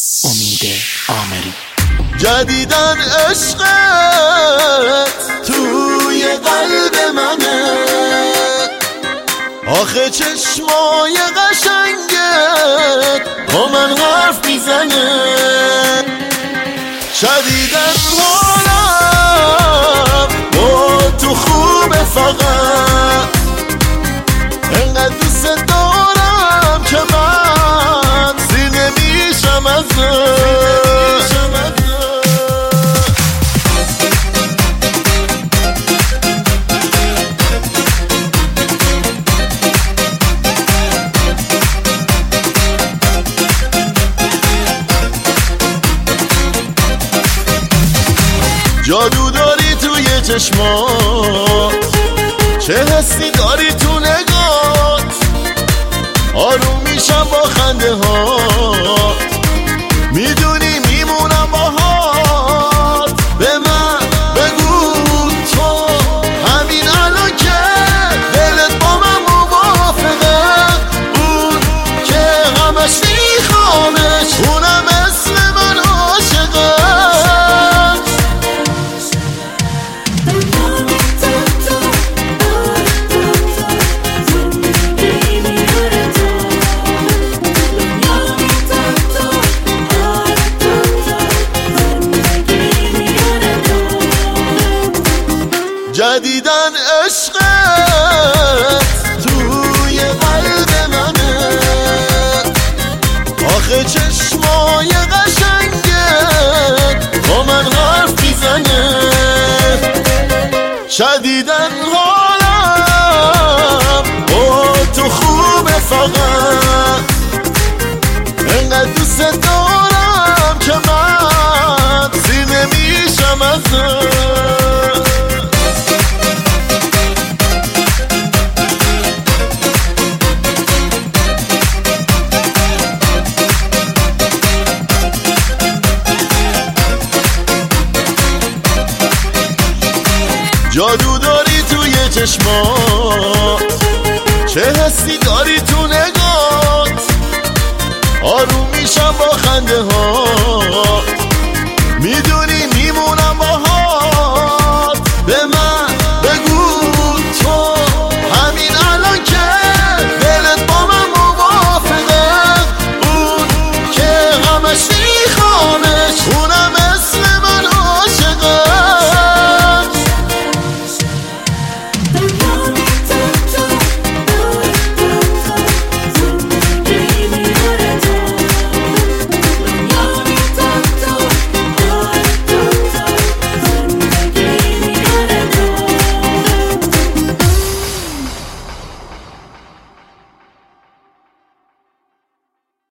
امید آمری. جدیدن عشقت توی قلب منه، آخه چشمای قشنگت با من حرف میزنه. شدیدن حالم با تو خوبه، فقط انقدر دوست دارم که من سیر نمیشم ازت. جادو داری توی چشمات، چه حسی داری تو نگات، آروم میشم با خنده هات، میدونی میمونم باهات. به من بگو تو همین الان که دلت با من موافقه، اون که همش میخوامش، اونم اسم من عاشقه. جدیدن عشقت توی قلب منه، آخه چشمای قشنگت با من حرف میزنه. شدیدن حالم با تو خوبه، فقط انقدر دوست دارم که من سیر نمیشم ازت. جادو داری توی چشمات، چه حسی داری تو